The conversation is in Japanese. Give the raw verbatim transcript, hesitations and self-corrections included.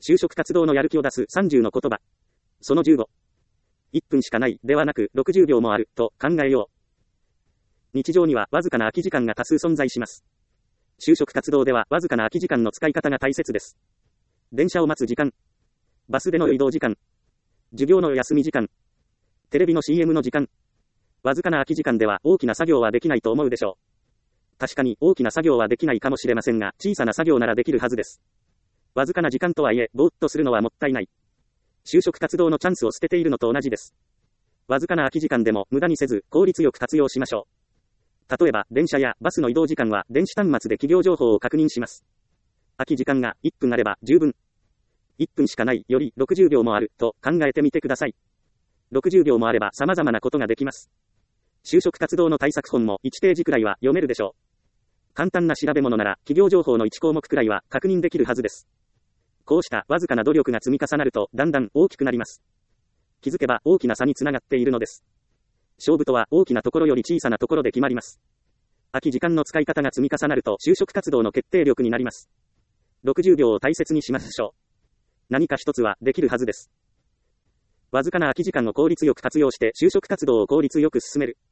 就職活動のやる気を出すさんじゅうの言葉。そのじゅうご。いっぷんしかないではなくろくじゅうびょうもあると考えよう。日常にはわずかな空き時間が多数存在します。就職活動ではわずかな空き時間の使い方が大切です。電車を待つ時間、バスでの移動時間、授業の休み時間、テレビの シーエム の時間。わずかな空き時間では大きな作業はできないと思うでしょう。確かに大きな作業はできないかもしれませんが、小さな作業ならできるはずです。わずかな時間とはいえ、ぼーっとするのはもったいない。就職活動のチャンスを捨てているのと同じです。わずかな空き時間でも無駄にせず、効率よく活用しましょう。例えば、電車やバスの移動時間は電子端末で企業情報を確認します。空き時間がいっぷんあれば十分。いっぷんしかないよりろくじゅうびょうもあると考えてみてください。ろくじゅうびょうもあれば様々なことができます。就職活動の対策本もいちページくらいは読めるでしょう。簡単な調べ物なら企業情報のいちこうもくくらいは確認できるはずです。こうしたわずかな努力が積み重なるとだんだん大きくなります。気づけば大きな差につながっているのです。勝負とは大きなところより小さなところで決まります。空き時間の使い方が積み重なると就職活動の決定力になります。ろくじゅうびょうを大切にしましょう。何か一つはできるはずです。わずかな空き時間を効率よく活用して就職活動を効率よく進める。